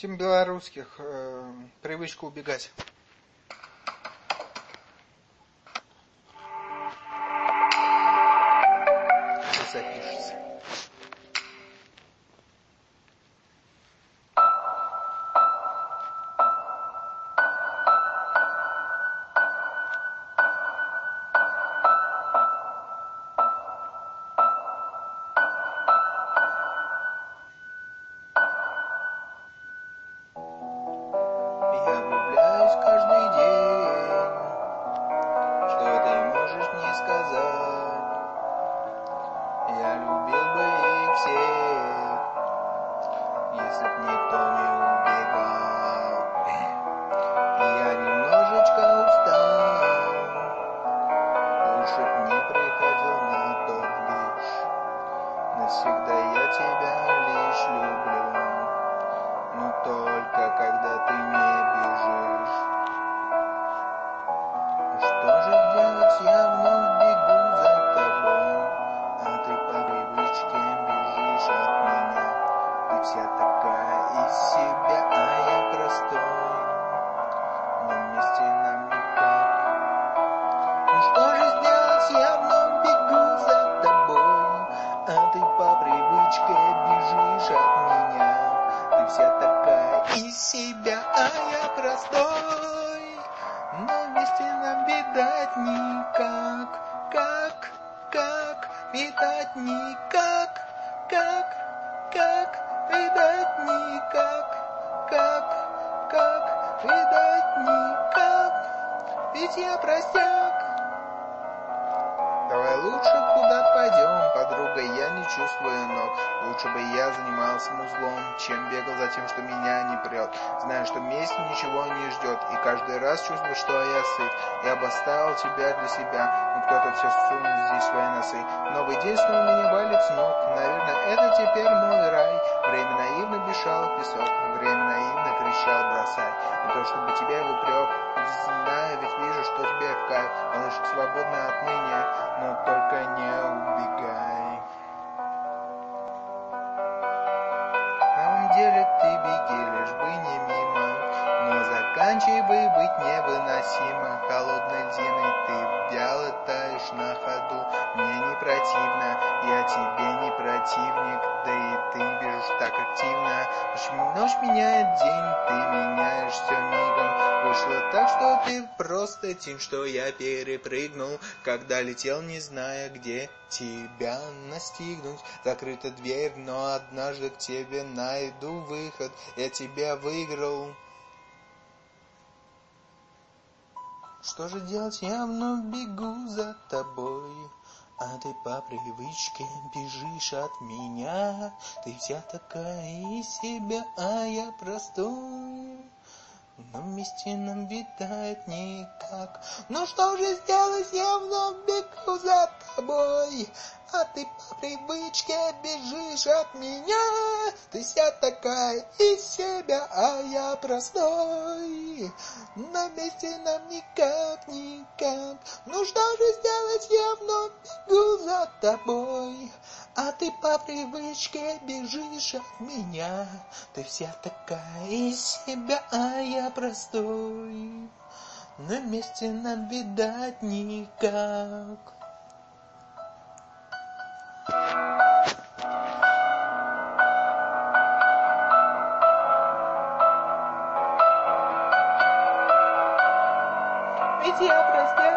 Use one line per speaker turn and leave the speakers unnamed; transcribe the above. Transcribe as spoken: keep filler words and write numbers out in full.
Тем белорусских э, привычка убегать. Это запишется. Я влюбляюсь каждый день, что ты можешь не сказать. Я любил бы их всех, если б никто не убегал. И я немножечко устал, лучше б не приходил на тот бич. Навсегда я тебя лишь люблю, но только когда ты не бежишь. Что же делать, я вновь бегу за тобой, а ты по привычке бежишь от меня. Ты вся такая из себя, а я простой, но вместе нам никак. Ну что же сделать, я вновь бегу за тобой, а ты по привычке бежишь от меня. Ты вся такая из себя, а я простой, но вместе нам видать никак. Как, как, видать никак. Как, как, видать никак. Как, как, видать никак. Ведь я простяк. Давай лучше куда-то пойдем, подруга, я не чувствую ног. Лучше бы я занимался музлом, чем бегал за тем, что меня не прет. Знаю, что вместе ничего не ждет, и каждый раз чувствую, что я сыт. Я бы оставил тебя для себя, но кто-то все сунет здесь свои носы. Новый день снова меня валит с ног, наверное, это теперь мой рай. Время наивно бежало в песок, время наивно кричал бросай. Не то чтобы тебя в упрек, знаю, ведь вижу, что тебе в кайф. Малышка свободна отныне, но только не убегай. На самом деле ты беги, лишь бы не мимо, но заканчивай быть невыносимо. Холодной льдиной ты вяло таешь на ходу. Мне не противно, я тебе не противник, да и ты не бежишь так активно. Ночь меняет день, ты меняешь все мигом. Вышло так, что ты просто тень, что я перепрыгнул, когда летел, не зная, где тебя настигнуть. Закрыта дверь, но однажды к тебе найду выход. Я тебя выиграл. Что же делать, я вновь бегу за тобой, а ты по привычке бежишь от меня. Ты вся такая из себя, а я простой, но вместе нам видать никак. Ну что же сделать, я вновь бегу за тобой, а ты по привычке бежишь от меня. Ты вся такая из себя, а я простой, но вместе нам никак, никак. Ну что же сделать, я вновь бегу за тобой, а ты по привычке бежишь от меня. Ты вся такая из себя, а я простой, но вместе нам видать никак. Ведь я простяк.